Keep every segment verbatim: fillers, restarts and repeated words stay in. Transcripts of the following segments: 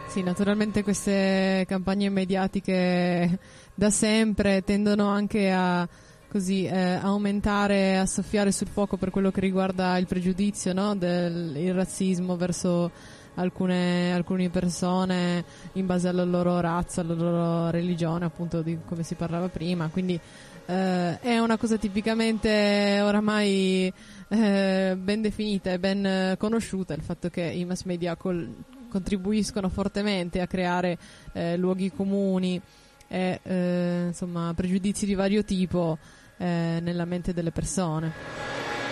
Sì, naturalmente queste campagne mediatiche da sempre tendono anche a così eh, aumentare, a soffiare sul fuoco per quello che riguarda il pregiudizio, no? Del il razzismo verso alcune, alcune persone in base alla loro razza, alla loro religione, appunto, di come si parlava prima. Quindi eh, è una cosa tipicamente oramai eh, ben definita e ben conosciuta, il fatto che i mass media col, contribuiscono fortemente a creare eh, luoghi comuni e eh, insomma pregiudizi di vario tipo eh, nella mente delle persone.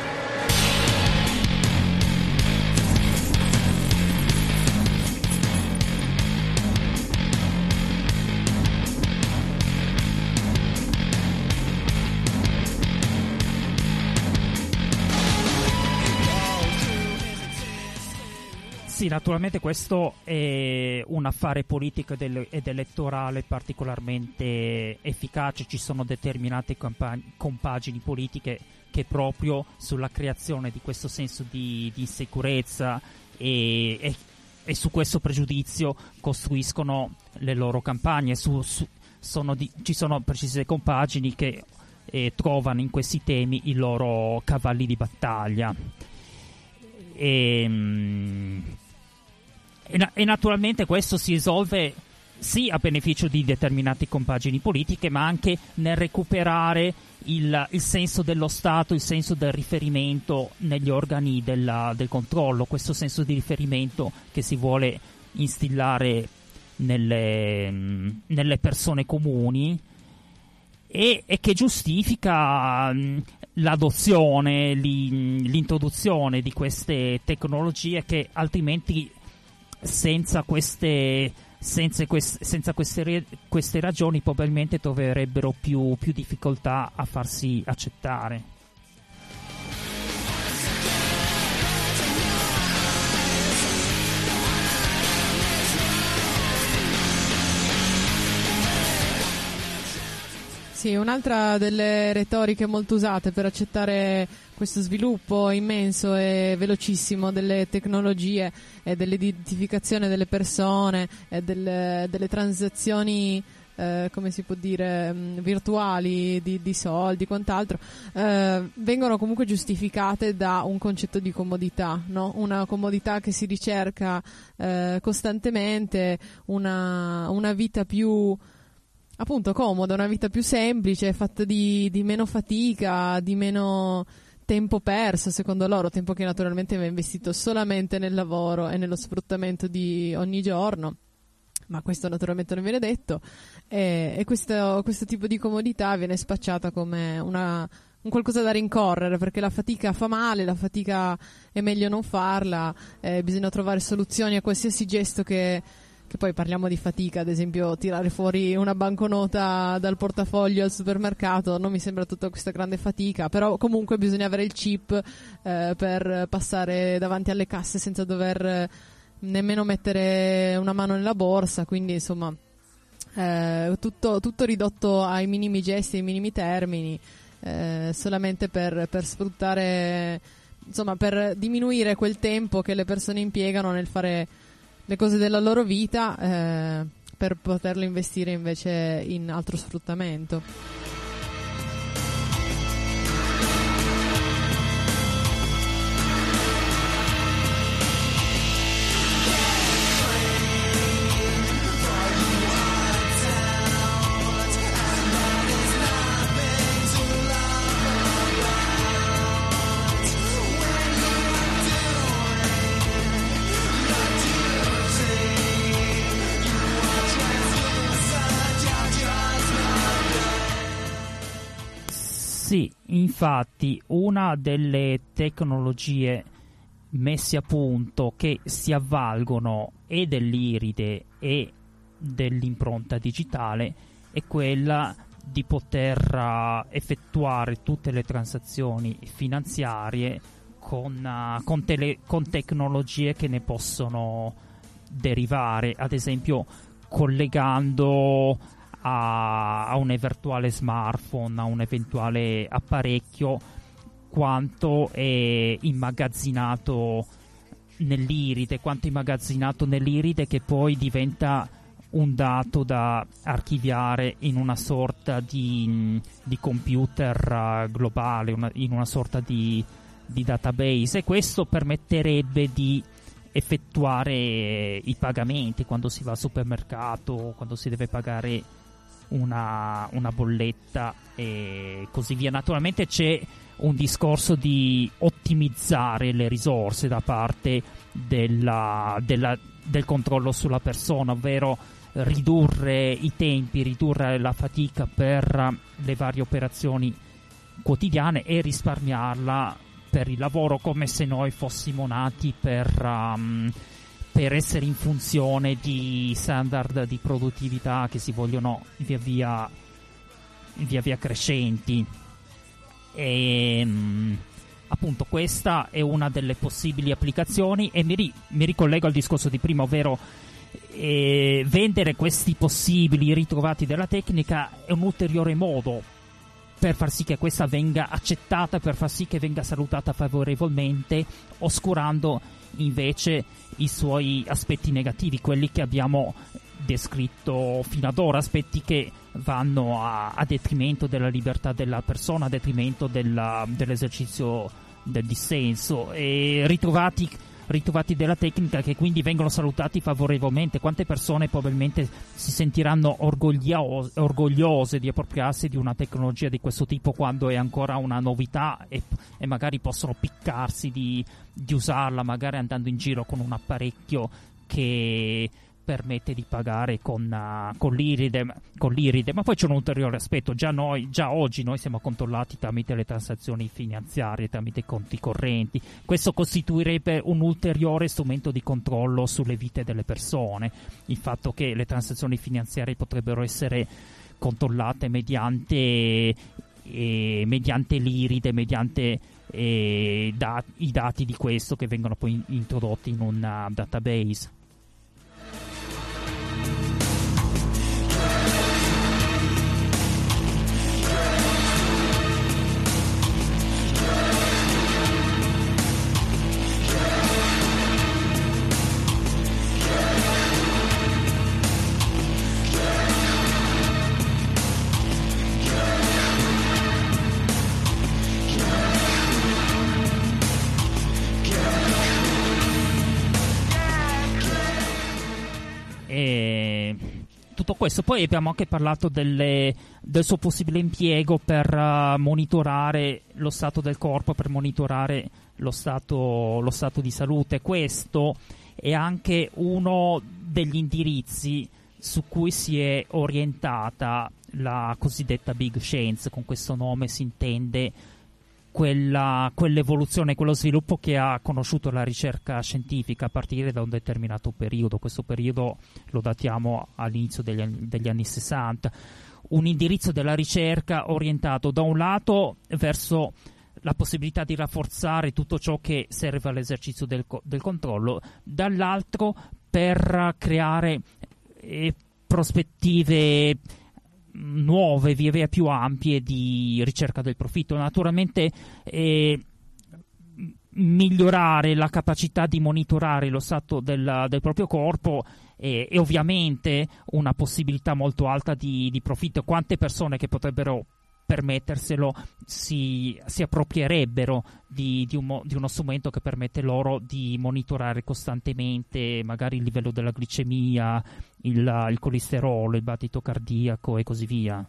Sì, naturalmente questo è un affare politico ed elettorale particolarmente efficace. Ci sono determinate campagn- compagini politiche che proprio sulla creazione di questo senso di, di insicurezza e, e, e su questo pregiudizio costruiscono le loro campagne. Su, su, sono di, ci sono precise compagini che eh, trovano in questi temi i loro cavalli di battaglia. E, e, e naturalmente questo si risolve sì a beneficio di determinate compagini politiche, ma anche nel recuperare il, il senso dello Stato, il senso del riferimento negli organi della, del controllo, questo senso di riferimento che si vuole instillare nelle, nelle persone comuni e, e che giustifica mh, l'adozione, li, l'introduzione di queste tecnologie che altrimenti senza queste senza, quest, senza queste, queste ragioni probabilmente troverebbero più, più difficoltà a farsi accettare. Sì, un'altra delle retoriche molto usate per accettare questo sviluppo immenso e velocissimo delle tecnologie e dell'identificazione delle persone e delle, delle transazioni, eh, come si può dire, mh, virtuali di, di soldi e quant'altro, eh, vengono comunque giustificate da un concetto di comodità, no? Una comodità che si ricerca eh, costantemente, una, una vita più appunto comoda, una vita più semplice, fatta di, di meno fatica, di meno tempo perso, secondo loro, tempo che naturalmente va investito solamente nel lavoro e nello sfruttamento di ogni giorno, ma questo naturalmente non viene detto, e, e questo, questo tipo di comodità viene spacciata come una, un qualcosa da rincorrere, perché la fatica fa male, la fatica è meglio non farla, eh, bisogna trovare soluzioni a qualsiasi gesto che che poi parliamo di fatica, ad esempio tirare fuori una banconota dal portafoglio al supermercato non mi sembra tutta questa grande fatica, però comunque bisogna avere il chip eh, per passare davanti alle casse senza dover nemmeno mettere una mano nella borsa, quindi insomma eh, tutto, tutto ridotto ai minimi gesti, ai minimi termini, eh, solamente per, per sfruttare, insomma per diminuire quel tempo che le persone impiegano nel fare le cose della loro vita eh, per poterlo investire invece in altro sfruttamento. Sì, infatti una delle tecnologie messe a punto che si avvalgono e dell'iride e dell'impronta digitale è quella di poter uh, effettuare tutte le transazioni finanziarie con, uh, con, tele- con tecnologie che ne possono derivare, ad esempio collegando a un eventuale smartphone, a un eventuale apparecchio, quanto è immagazzinato nell'iride, quanto immagazzinato nell'iride, che poi diventa un dato da archiviare in una sorta di, di computer uh, globale, una, in una sorta di, di database, e questo permetterebbe di effettuare i pagamenti quando si va al supermercato, quando si deve pagare una, una bolletta e così via. Naturalmente c'è un discorso di ottimizzare le risorse da parte della, della, del controllo sulla persona, ovvero ridurre i tempi, ridurre la fatica per le varie operazioni quotidiane e risparmiarla per il lavoro, come se noi fossimo nati per, um, per essere in funzione di standard di produttività che si vogliono via via, via, via crescenti. E um, appunto questa è una delle possibili applicazioni, e mi, ri- mi ricollego al discorso di prima, ovvero e vendere questi possibili ritrovati della tecnica è un ulteriore modo per far sì che questa venga accettata, per far sì che venga salutata favorevolmente, oscurando invece i suoi aspetti negativi, quelli che abbiamo descritto fino ad ora, aspetti che vanno a, a detrimento della libertà della persona, a detrimento della, dell'esercizio del dissenso, e ritrovati ritrovati della tecnica che quindi vengono salutati favorevolmente. Quante persone probabilmente si sentiranno orgoglio- orgogliose di appropriarsi di una tecnologia di questo tipo quando è ancora una novità, e, e magari possono piccarsi di, di usarla, magari andando in giro con un apparecchio che permette di pagare con, uh, con, l'iride, con l'iride. Ma poi c'è un ulteriore aspetto: già noi già oggi noi siamo controllati tramite le transazioni finanziarie, tramite i conti correnti. Questo costituirebbe un ulteriore strumento di controllo sulle vite delle persone, il fatto che le transazioni finanziarie potrebbero essere controllate mediante eh, mediante l'iride, mediante eh, da- i dati di questo che vengono poi in- introdotti in un uh, database. Tutto questo. Poi abbiamo anche parlato delle, del suo possibile impiego per uh, monitorare lo stato del corpo, per monitorare lo stato, lo stato di salute. Questo è anche uno degli indirizzi su cui si è orientata la cosiddetta Big Science. Con questo nome si intende quella, quell'evoluzione, quello sviluppo che ha conosciuto la ricerca scientifica a partire da un determinato periodo. Questo periodo lo datiamo all'inizio degli anni, degli anni sessanta. Un indirizzo della ricerca orientato da un lato verso la possibilità di rafforzare tutto ciò che serve all'esercizio del, del controllo, dall'altro per creare eh, prospettive nuove, via via più ampie di ricerca del profitto. Naturalmente eh, migliorare la capacità di monitorare lo stato del, del proprio corpo eh, è ovviamente una possibilità molto alta di, di profitto. Quante persone che potrebbero permetterselo si, si approprierebbero di, di, un, di uno strumento che permette loro di monitorare costantemente magari il livello della glicemia, il, il colesterolo, il battito cardiaco e così via.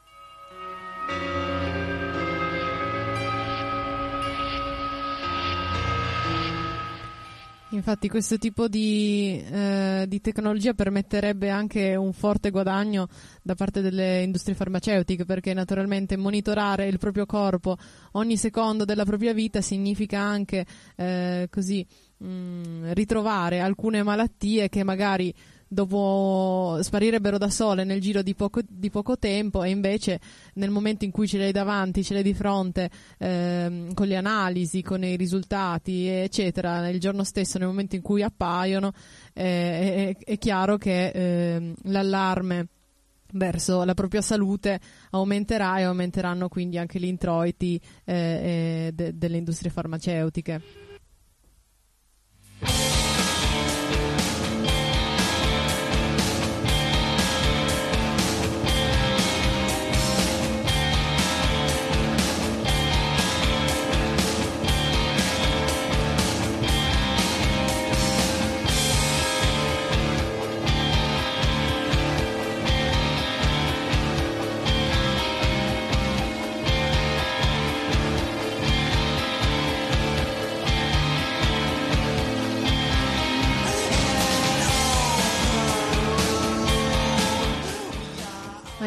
Infatti questo tipo di, eh, di tecnologia permetterebbe anche un forte guadagno da parte delle industrie farmaceutiche, perché naturalmente monitorare il proprio corpo ogni secondo della propria vita significa anche eh, così mh, ritrovare alcune malattie che magari dopo sparirebbero da sole nel giro di poco, di poco tempo, e invece nel momento in cui ce l'hai davanti, ce l'hai di fronte ehm, con le analisi, con i risultati eccetera, il giorno stesso, nel momento in cui appaiono, eh, è, è chiaro che eh, l'allarme verso la propria salute aumenterà, e aumenteranno quindi anche gli introiti eh, eh, de- delle industrie farmaceutiche.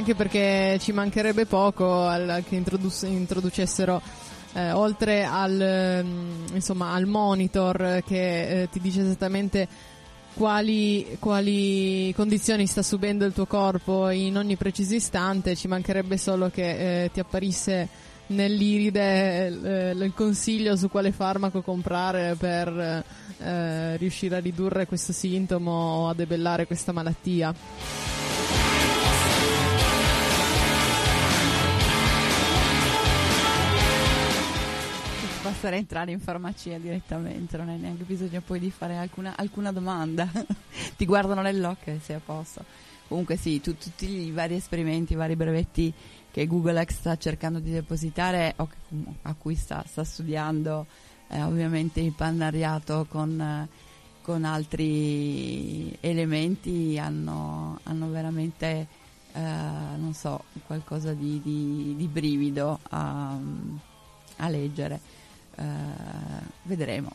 anche perché ci mancherebbe poco al, che introdu- introducessero eh, oltre al, um, insomma, al monitor che eh, ti dice esattamente quali, quali condizioni sta subendo il tuo corpo in ogni preciso istante, ci mancherebbe solo che eh, ti apparisse nell'iride eh, il consiglio su quale farmaco comprare per eh, riuscire a ridurre questo sintomo o a debellare questa malattia. Basterà entrare in farmacia direttamente, non hai neanche bisogno poi di fare alcuna, alcuna domanda. Ti guardano nell'occhio e sei a posto. Comunque sì, tu, tutti i vari esperimenti, i vari brevetti che Google X sta cercando di depositare o che, a cui sta, sta studiando eh, ovviamente il partenariato con, eh, con altri elementi hanno, hanno veramente eh, non so, qualcosa di, di, di brivido a, a leggere. Uh, vedremo.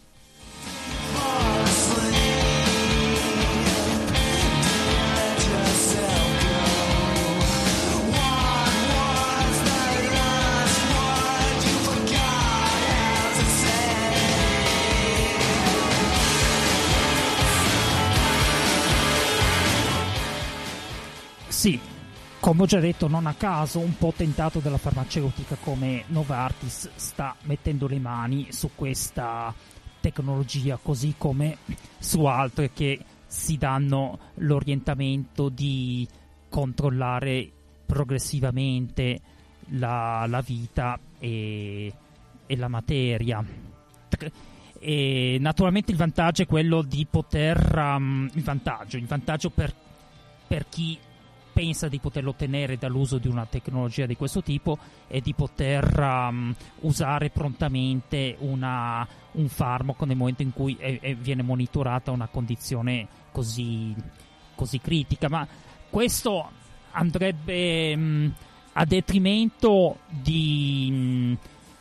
Sì, come ho già detto, non a caso un potentato della farmaceutica come Novartis sta mettendo le mani su questa tecnologia, così come su altre che si danno l'orientamento di controllare progressivamente la, la vita e, e la materia. E naturalmente il vantaggio è quello di poter um, il vantaggio, il vantaggio per, per chi pensa di poterlo ottenere dall'uso di una tecnologia di questo tipo e di poter um, usare prontamente una, un farmaco nel momento in cui è, è, viene monitorata una condizione così, così critica. Ma questo andrebbe um, a detrimento di, um,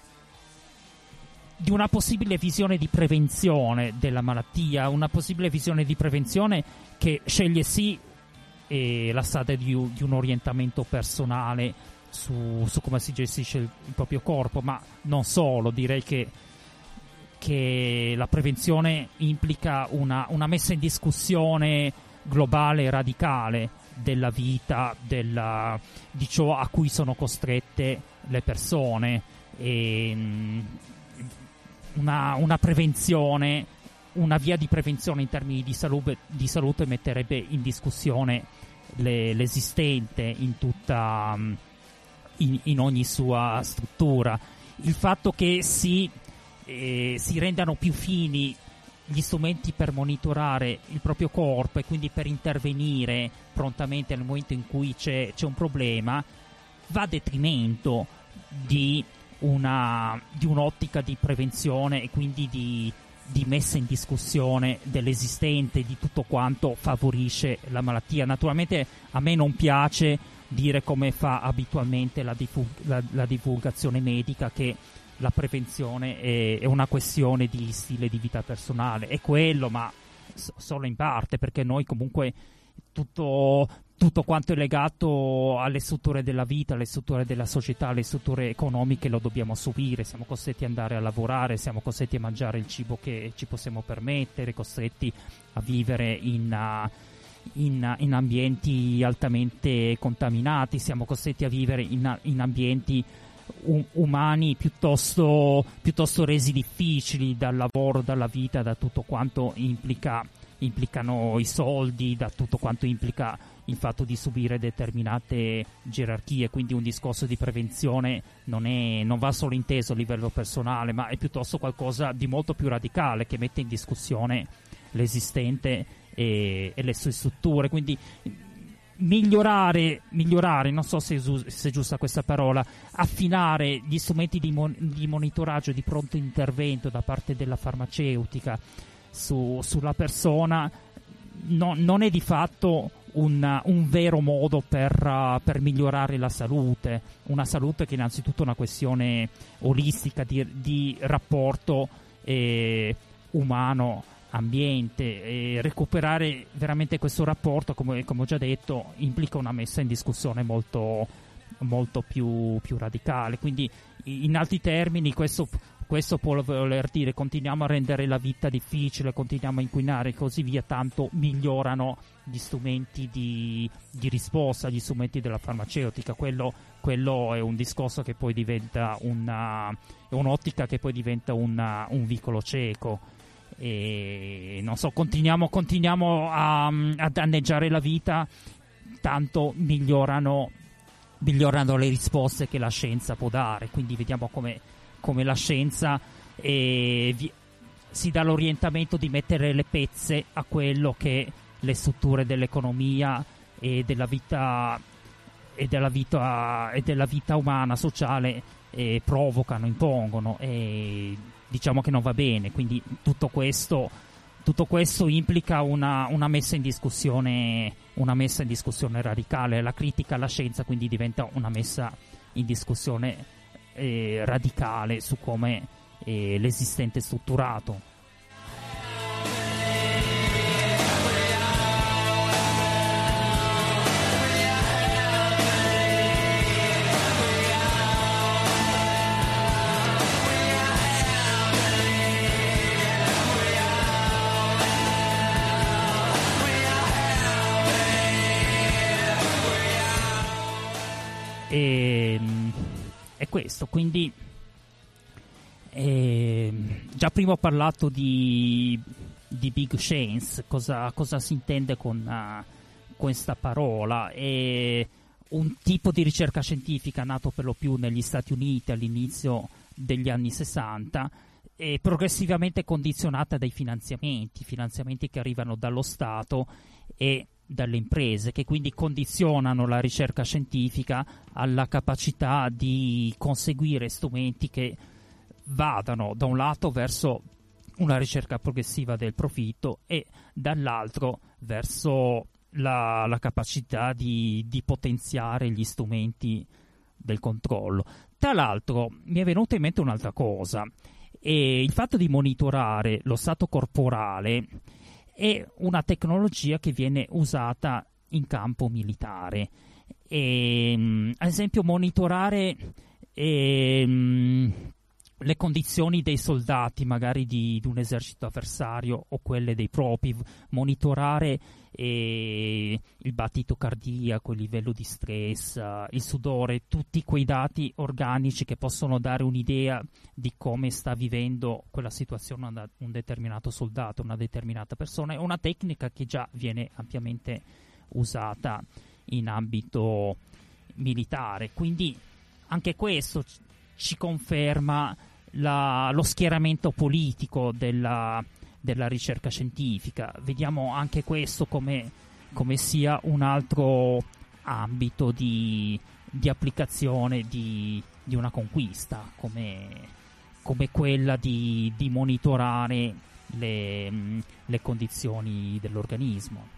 di una possibile visione di prevenzione della malattia, una possibile visione di prevenzione che sceglie sì e la strada di, di un orientamento personale su, su come si gestisce il, il proprio corpo, ma non solo. Direi che, che la prevenzione implica una, una messa in discussione globale e radicale della vita, della, di ciò a cui sono costrette le persone, e una, una prevenzione, una via di prevenzione in termini di salute, di salute metterebbe in discussione le, l'esistente in tutta in, in ogni sua struttura. Il fatto che si, eh, si rendano più fini gli strumenti per monitorare il proprio corpo e quindi per intervenire prontamente nel momento in cui c'è, c'è un problema va a detrimento di, una, di un'ottica di prevenzione e quindi di di messa in discussione dell'esistente, di tutto quanto favorisce la malattia. Naturalmente a me non piace dire, come fa abitualmente la, divulg- la, la divulgazione medica, che la prevenzione è, è una questione di stile di vita personale. È quello, ma s- solo in parte, perché noi comunque tutto, tutto quanto è legato alle strutture della vita, alle strutture della società, alle strutture economiche lo dobbiamo subire. Siamo costretti ad andare a lavorare, siamo costretti a mangiare il cibo che ci possiamo permettere, costretti a vivere in, uh, in, uh, in ambienti altamente contaminati, siamo costretti a vivere in, in ambienti um, umani piuttosto, piuttosto resi difficili dal lavoro, dalla vita, da tutto quanto implica, implicano i soldi, da tutto quanto implica il fatto di subire determinate gerarchie. Quindi un discorso di prevenzione non, è, non va solo inteso a livello personale, ma è piuttosto qualcosa di molto più radicale, che mette in discussione l'esistente e, e le sue strutture. Quindi migliorare, migliorare, non so se, se è giusta questa parola, affinare gli strumenti di, mon- di monitoraggio, di pronto intervento da parte della farmaceutica su, sulla persona, no, non è di fatto un, un vero modo per, uh, per migliorare la salute, una salute che è innanzitutto una questione olistica di, di rapporto eh, umano ambiente, e recuperare veramente questo rapporto, come, come ho già detto, implica una messa in discussione molto, molto più, più radicale. Quindi in altri termini questo, questo può voler dire continuiamo a rendere la vita difficile, continuiamo a inquinare e così via, tanto migliorano gli strumenti di, di risposta, gli strumenti della farmaceutica. Quello, quello è un discorso che poi diventa una, è un'ottica che poi diventa una, un vicolo cieco. E non so, continuiamo, continuiamo a, a danneggiare la vita, tanto migliorano, migliorano le risposte che la scienza può dare. Quindi vediamo come, come la scienza eh, vi, si dà l'orientamento di mettere le pezze a quello che le strutture dell'economia e della vita e della vita e della vita umana sociale eh, provocano, impongono, e diciamo che non va bene. Quindi tutto questo tutto questo implica una, una messa in discussione una messa in discussione radicale. La critica alla scienza quindi diventa una messa in discussione eh, radicale su come eh, l'esistente è strutturato. E, è questo, quindi eh, già prima ho parlato di, di big science. Cosa, cosa si intende con uh, questa parola? È un tipo di ricerca scientifica nato per lo più negli Stati Uniti all'inizio degli anni sessanta e progressivamente condizionata dai finanziamenti, finanziamenti che arrivano dallo Stato e dalle imprese, che quindi condizionano la ricerca scientifica alla capacità di conseguire strumenti che vadano da un lato verso una ricerca progressiva del profitto e dall'altro verso la, la capacità di, di potenziare gli strumenti del controllo. Tra l'altro mi è venuta in mente un'altra cosa, e il fatto di monitorare lo stato corporale è una tecnologia che viene usata in campo militare. E, ad esempio, monitorare e, le condizioni dei soldati, magari di, di un esercito avversario o quelle dei propri, monitorare eh, il battito cardiaco, il livello di stress, uh, il sudore, tutti quei dati organici che possono dare un'idea di come sta vivendo quella situazione un, un determinato soldato, una determinata persona. È una tecnica che già viene ampiamente usata in ambito militare, quindi anche questo ci conferma la, lo schieramento politico della, della ricerca scientifica. Vediamo anche questo come, come sia un altro ambito di, di applicazione di, di una conquista, come, come quella di, di monitorare le, le condizioni dell'organismo.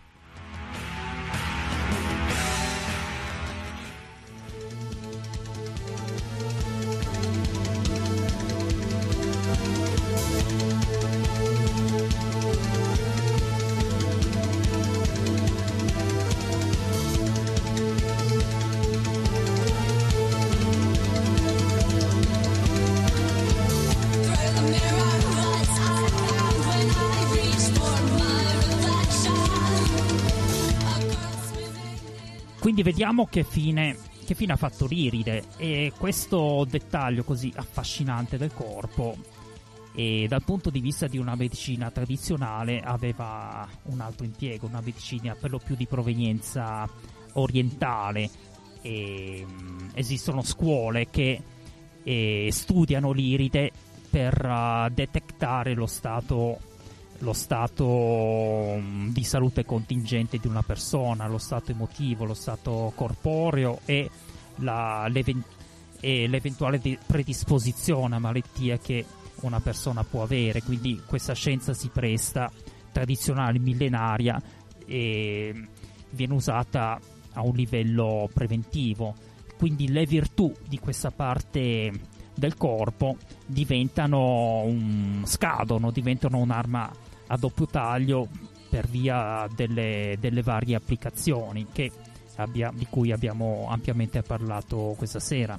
Quindi vediamo che fine, che fine ha fatto l'iride, e questo dettaglio così affascinante del corpo, e dal punto di vista di una medicina tradizionale aveva un altro impiego, una medicina per lo più di provenienza orientale. E, um, esistono scuole che eh, studiano l'iride per uh, detectare lo stato lo stato um, di salute contingente di una persona, lo stato emotivo, lo stato corporeo e, la, l'event- e l'eventuale di- predisposizione a malattie che una persona può avere. Quindi questa scienza si presta, tradizionale, millenaria, e viene usata a un livello preventivo. Quindi le virtù di questa parte del corpo diventano un, scadono, diventano un'arma a doppio taglio per via delle, delle varie applicazioni che abbia, di cui abbiamo ampiamente parlato questa sera.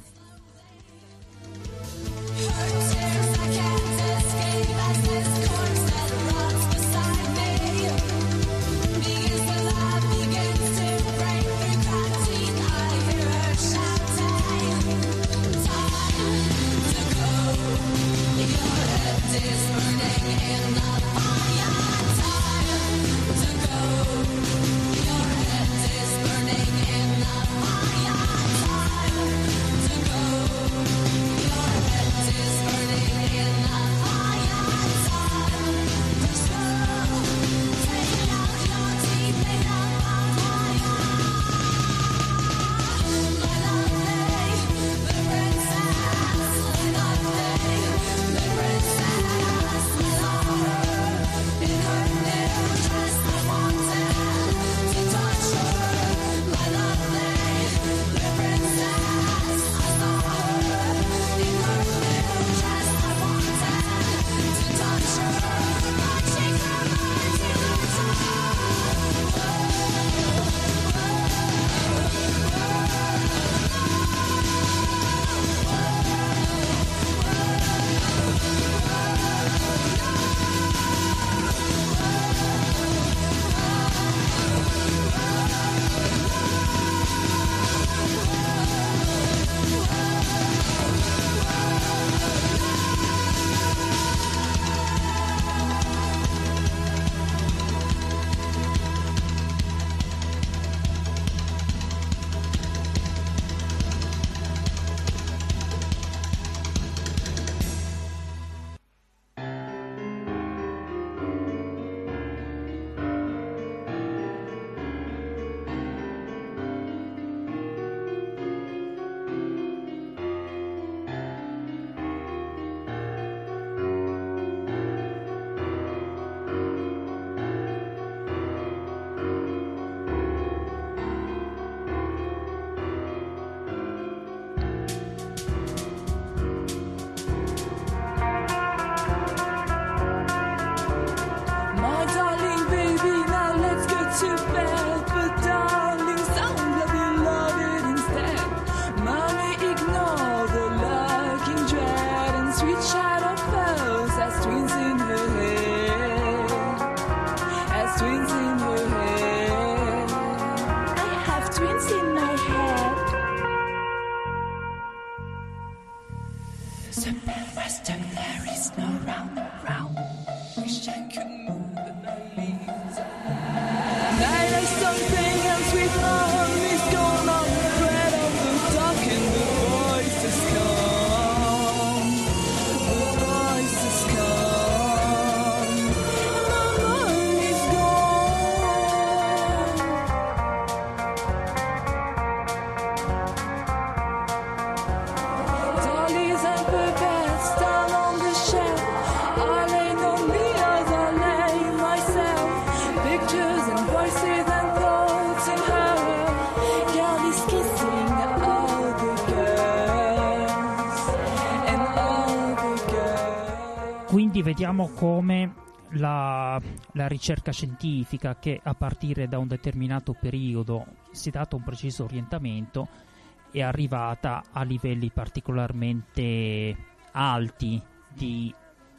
Quindi vediamo come la, la ricerca scientifica, che a partire da un determinato periodo si è dato un preciso orientamento, è arrivata a livelli particolarmente alti di,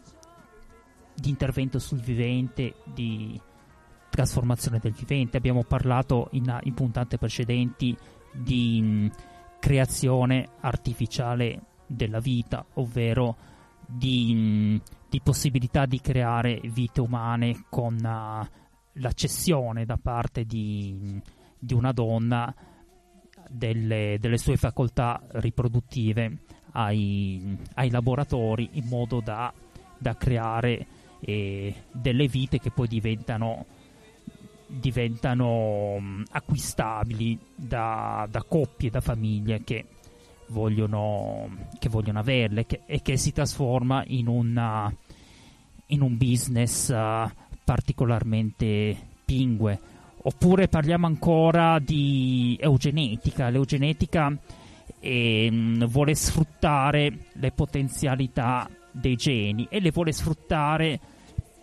di intervento sul vivente, di trasformazione del vivente. Abbiamo parlato in, in puntate precedenti di mh, creazione artificiale della vita, ovvero di, mh, di possibilità di creare vite umane con uh, la cessione da parte di, di una donna delle, delle sue facoltà riproduttive ai, ai laboratori, in modo da, da creare eh, delle vite che poi diventano diventano um, acquistabili da, da coppie, da famiglie che vogliono che vogliono averle, che, e che si trasforma in una in un business uh, particolarmente pingue. Oppure parliamo ancora di eugenetica. L'eugenetica eh, vuole sfruttare le potenzialità dei geni e le vuole sfruttare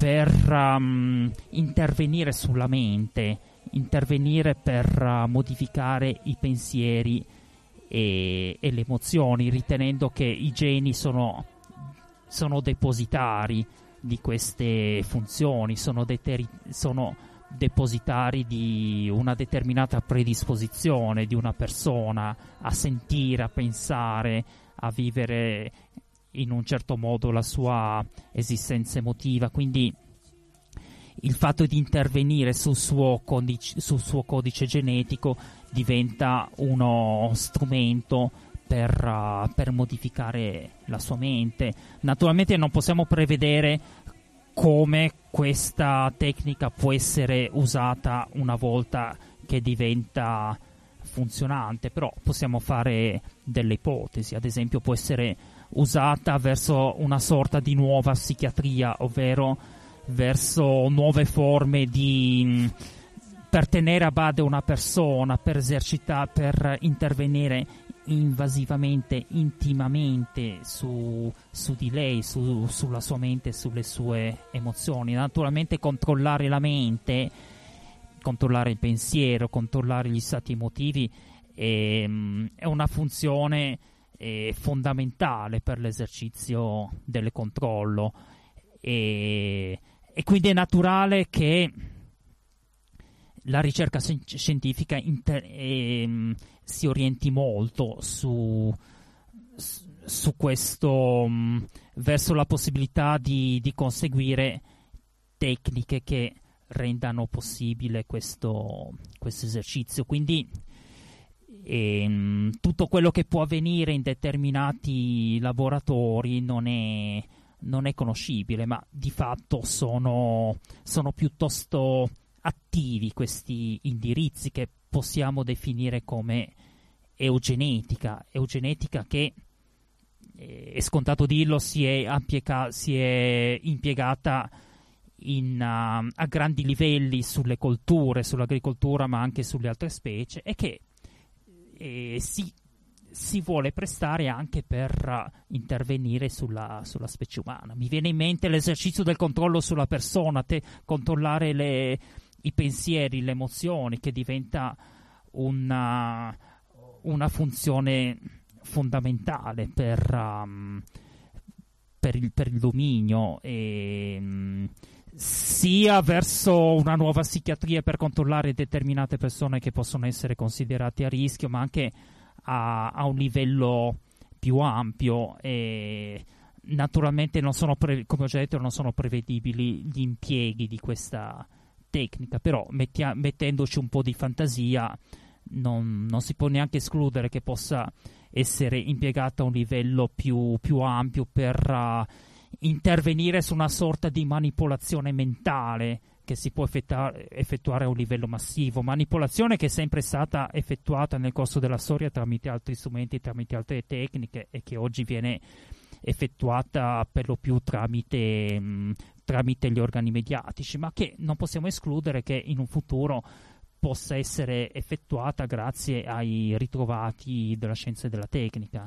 per um, intervenire sulla mente, intervenire per uh, modificare i pensieri e, e le emozioni, ritenendo che i geni sono, sono depositari di queste funzioni, sono, deteri- sono depositari di una determinata predisposizione di una persona a sentire, a pensare, a vivere in un certo modo la sua esistenza emotiva. Quindi il fatto di intervenire sul suo codice, sul suo codice genetico diventa uno strumento per, uh, per modificare la sua mente. Naturalmente non possiamo prevedere come questa tecnica può essere usata una volta che diventa funzionante, però possiamo fare delle ipotesi. Ad esempio può essere usata verso una sorta di nuova psichiatria, ovvero verso nuove forme di per tenere a bada una persona, per esercitare, per intervenire invasivamente, intimamente su, su di lei, su, sulla sua mente, sulle sue emozioni. Naturalmente controllare la mente, controllare il pensiero, controllare gli stati emotivi è, è una funzione è fondamentale per l'esercizio del controllo, e, e quindi è naturale che la ricerca scientifica inter- eh, si orienti molto su, su questo, mh, verso la possibilità di, di conseguire tecniche che rendano possibile questo, questo esercizio. Quindi ehm, tutto quello che può avvenire in determinati laboratori non è, non è conoscibile, ma di fatto sono, sono piuttosto attivi questi indirizzi che possiamo definire come eugenetica, eugenetica che, è scontato dirlo, si è, ampiega, si è impiegata in, uh, a grandi livelli sulle colture, sull'agricoltura, ma anche sulle altre specie, e che eh, si, si vuole prestare anche per uh, intervenire sulla, sulla specie umana. Mi viene in mente l'esercizio del controllo sulla persona, te, controllare le, i pensieri, le emozioni, che diventa una, una funzione fondamentale per, um, per, il, per il dominio, e, um, sia verso una nuova psichiatria per controllare determinate persone che possono essere considerate a rischio, ma anche a, a un livello più ampio. E naturalmente non sono pre- come ho già detto, non sono prevedibili gli impieghi di questa tecnica, però mettia- mettendoci un po' di fantasia non, non si può neanche escludere che possa essere impiegata a un livello più, più ampio per uh, intervenire su una sorta di manipolazione mentale che si può effettuare, effettuare a un livello massivo, manipolazione che è sempre stata effettuata nel corso della storia tramite altri strumenti, tramite altre tecniche, e che oggi viene effettuata per lo più tramite, mh, tramite gli organi mediatici, ma che non possiamo escludere che in un futuro possa essere effettuata grazie ai ritrovati della scienza e della tecnica.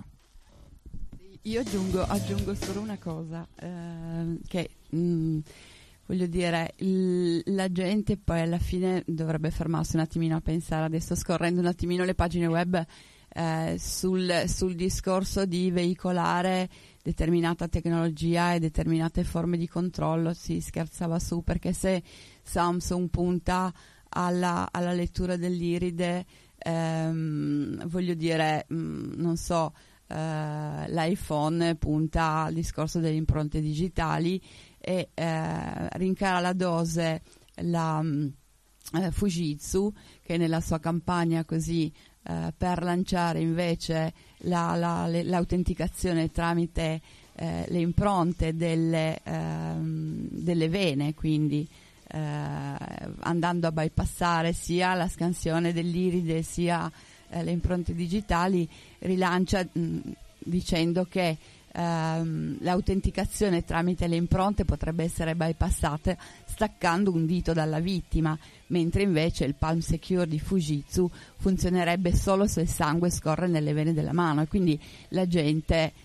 Io aggiungo, aggiungo solo una cosa, eh, che mh, voglio dire, il, la gente poi alla fine dovrebbe fermarsi un attimino a pensare, adesso scorrendo un attimino le pagine web, eh, sul, sul discorso di veicolare determinata tecnologia e determinate forme di controllo, si scherzava su, perché se Samsung punta alla, alla lettura dell'iride, ehm, voglio dire, mh, non so, Uh, l'iPhone punta al discorso delle impronte digitali e uh, rincara la dose la uh, Fujitsu, che nella sua campagna così uh, per lanciare invece la, la, le, l'autenticazione tramite uh, le impronte delle, uh, delle vene, quindi uh, andando a bypassare sia la scansione dell'iride sia le impronte digitali, rilancia mh, dicendo che ehm, l'autenticazione tramite le impronte potrebbe essere bypassata staccando un dito dalla vittima, mentre invece il Palm Secure di Fujitsu funzionerebbe solo se il sangue scorre nelle vene della mano, e quindi la gente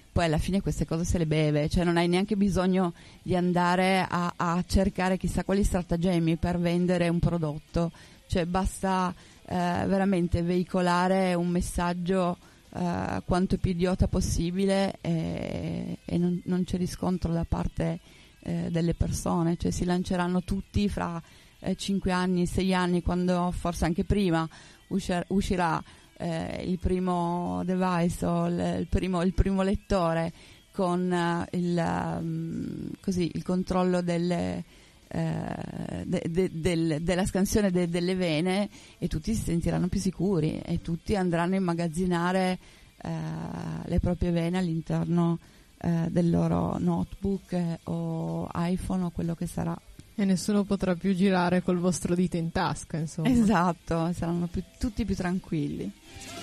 poi alla fine queste cose se le beve, cioè non hai neanche bisogno di andare a, a cercare chissà quali stratagemmi per vendere un prodotto, cioè basta eh, veramente veicolare un messaggio eh, quanto più idiota possibile e, e non, non c'è riscontro da parte eh, delle persone, cioè si lanceranno tutti fra eh, cinque anni, sei anni, quando forse anche prima uscir- uscirà Eh, il primo device o il, il, primo, il primo lettore con uh, il, um, così, il controllo delle, uh, de, de, del, della scansione de, delle vene, e tutti si sentiranno più sicuri e tutti andranno a immagazzinare uh, le proprie vene all'interno uh, del loro notebook eh, o iPhone o quello che sarà. E nessuno potrà più girare col vostro dito in tasca, insomma. Esatto, saranno più, tutti più tranquilli.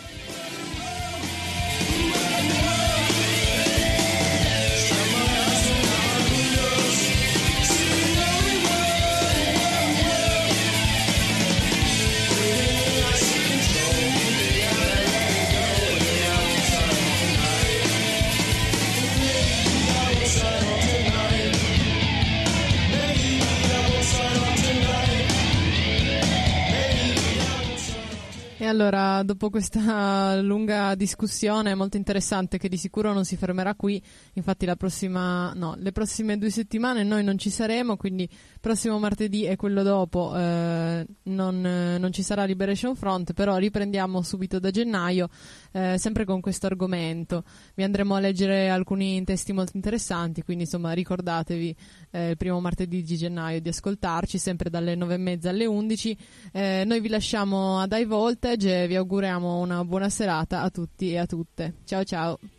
E allora, dopo questa lunga discussione molto interessante, che di sicuro non si fermerà qui, infatti la prossima, no, le prossime due settimane noi non ci saremo, quindi prossimo martedì e quello dopo eh, non, eh, non ci sarà Liberation Front, però riprendiamo subito da gennaio, eh, sempre con questo argomento. Vi andremo a leggere alcuni testi molto interessanti, quindi insomma ricordatevi eh, il primo martedì di gennaio di ascoltarci, sempre dalle nove e mezza alle undici. Eh, noi vi lasciamo ad High Voltage e vi auguriamo una buona serata a tutti e a tutte. Ciao ciao!